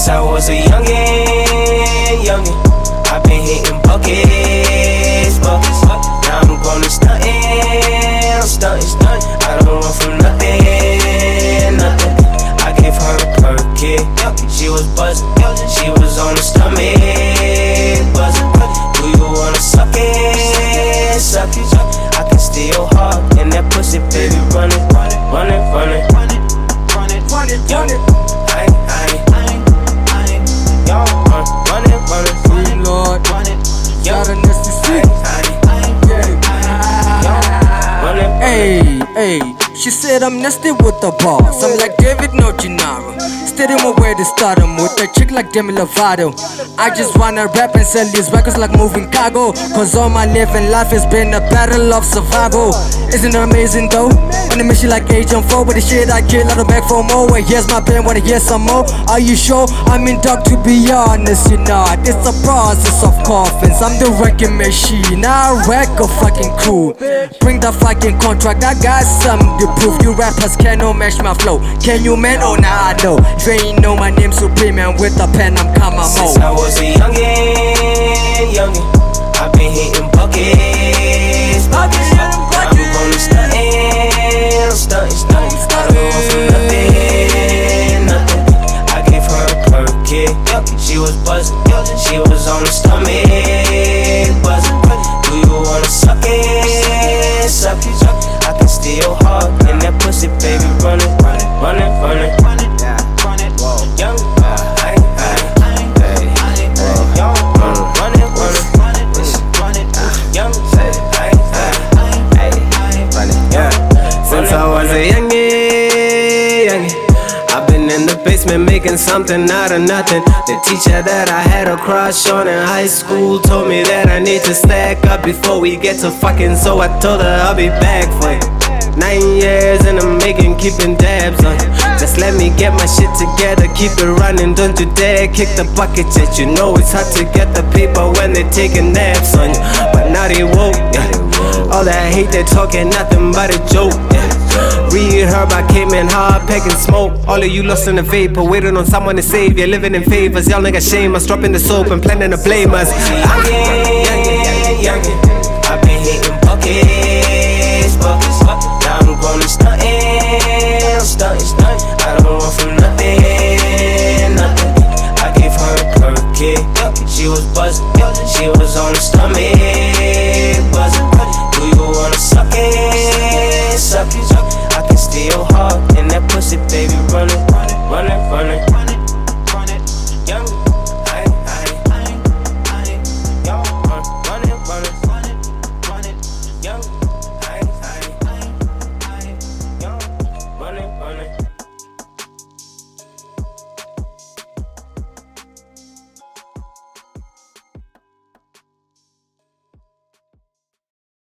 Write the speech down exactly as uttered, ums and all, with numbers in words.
Since I was a youngin', youngin', I've been hitting buckets, buckets. Now I'm gonna stuntin', I'm stuntin', stuntin'. I don't run from nothing, nothing. I gave her a perky, she was buzzin', she was on the stomach, buzzin'. Do you wanna suck it, suck it? I can steal your heart and that pussy, baby, run it, run it, run it, run it, run it, run it, run it, run it. I ain't, I ain't, I ain't, I ain't, y'all run, run it, run it, run it, Lord, run it, y'all the nasty shit. Hey, hey, she said I'm nasty with the boss. I'm like David, no Gennaro. Steady my way to stardom with a chick like Demi Lovato. I just wanna rap and sell these records like moving cargo. Cause all my living life has been a battle of survival. Isn't it amazing though? On a mission like Agent four with the shit I kill, I don't beg for more. Wait, here's my pen, wanna hear some more? Are you sure? I'm in dark to be honest, you know. It's a process of coffins, I'm the wrecking machine. I wreck a fucking crew. Bring the fucking contract, I got something to prove. You rappers cannot match my flow. Can you, man? Oh, nah, I know. If you ain't know my name Supreme, and with a pen I'm coming Since I was a youngin', youngin', I've been hitting buckets, buckets. I'm gonna stuntin', stuntin', stuntin'. I don't run from nothing, nothing. I gave her a perky, she was buzzin', she was on the stomach, buzzin'. Do you wanna suck it, suck it? I can steal your heart and that pussy, baby, run it, run it, run it, run it, run it, run it, young. I ain't, I ain't, I ain't, young. Run it, run it, run it, run it, young. I ain't, I ain't, run it, yeah. Since I was a youngin', youngin', I've been in the basement making something out of nothing. The teacher that I had a crush on in high school told me that I need to stack up before we get to fucking. So I told her I'll be back for you. Nine years in the making, keeping dabs on. Just let me get my shit together, keep it running. Don't you dare kick the bucket yet. You know it's hard to get the paper when they taking naps on you. But now they woke, yeah. All that hate they talking, nothing but a joke, yeah. Read herb, I came in hard, packing smoke. All of you lost in the vapor, waiting on someone to save you. Living in favors, y'all niggas shame us. Dropping the soap and planning to blame us. Youngin', youngin', I've been hitting buckets, buckets. Now I'm gonna stuntin', stuntin', stuntin'. I don't run from nothing, nothing. I gave her a perky, she was buzzin', she was on the stomach, buzzin'. Do you wanna suck it, suck it? I can steal your heart and that pussy, baby, run it, run it, run it, run it, run it, young.